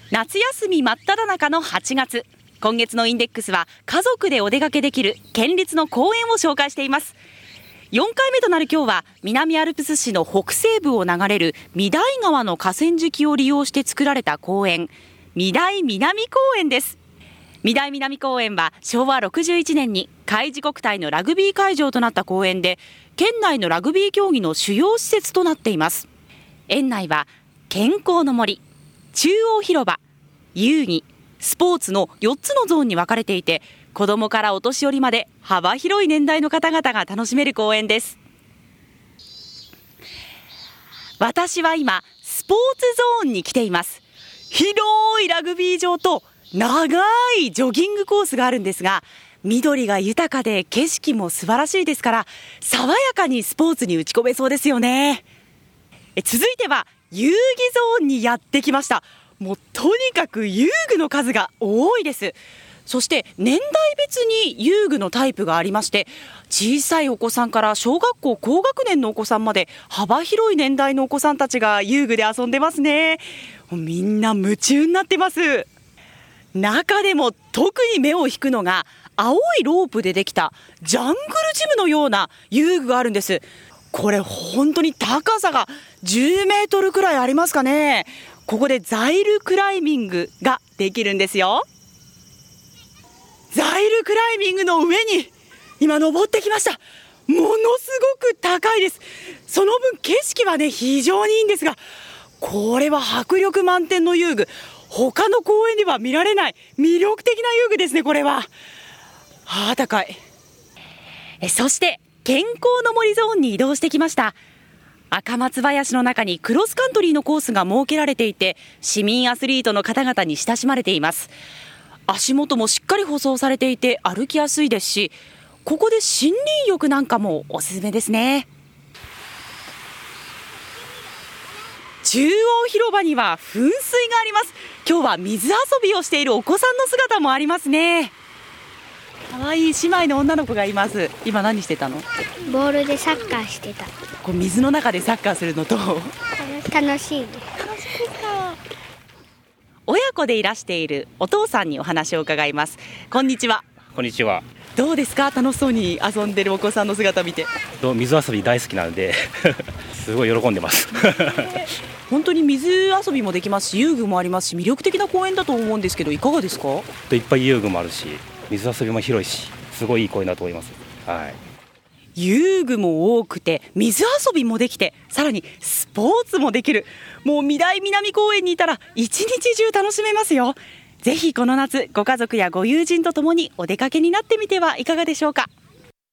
夏休み真っ只中の8月、今月のインデックスは家族でお出かけできる県立の公園を紹介しています。4回目となる今日は南アルプス市の北西部を流れる御台川の河川敷を利用して作られた公園、御台南公園です。御台南公園は昭和61年に海事国体のラグビー会場となった公園で、県内のラグビー競技の主要施設となっています。園内は健康の森、中央広場、遊戯、スポーツの4つのゾーンに分かれていて、子どもからお年寄りまで幅広い年代の方々が楽しめる公園です。私は今スポーツゾーンに来ています。広いラグビー場と長いジョギングコースがあるんですが、緑が豊かで景色も素晴らしいですから、爽やかにスポーツに打ち込めそうですよね。続いては遊戯ゾーンにやってきました。もうとにかく遊具の数が多いです。そして年代別に遊具のタイプがありまして、小さいお子さんから小学校高学年のお子さんまで幅広い年代のお子さんたちが遊具で遊んでますね。みんな夢中になってます。中でも特に目を引くのが青いロープでできたジャングルジムのような遊具があるんです。これ本当に高さが10メートルくらいありますかね。ここでザイルクライミングができるんですよ。ザイルクライミングの上に今登ってきました。ものすごく高いです。その分景色はね非常にいいんですが、これは迫力満点の遊具、他の公園では見られない魅力的な遊具ですね。これは高い。そして健康の森ゾーンに移動してきました。赤松林の中にクロスカントリーのコースが設けられていて、市民アスリートの方々に親しまれています。足元もしっかり舗装されていて歩きやすいですし、ここで森林浴なんかもおすすめですね。中央広場には噴水があります。今日は水遊びをしているお子さんの姿もありますね。かわいい姉妹の女の子がいます。今何してたの？ ボールでサッカーしてた。 こう水の中でサッカーするのと楽しいです。 親子でいらしているお父さんにお話を伺います。こんにちは。 こんにちは。 どうですか？楽しそうに遊んでるお子さんの姿見て。 水遊び大好きなのですごい喜んでます本当に水遊びもできますし、遊具もありますし、魅力的な公園だと思うんですけど、いかがですか？ いっぱい遊具もあるし、水遊びも広いし、すごいいい公園だと思います。はい。 遊具も多くて水遊びもできて、さらにスポーツもできる、もう御台南公園にいたら一日中楽しめますよ。ぜひこの夏ご家族やご友人とともにお出かけになってみてはいかがでしょうか。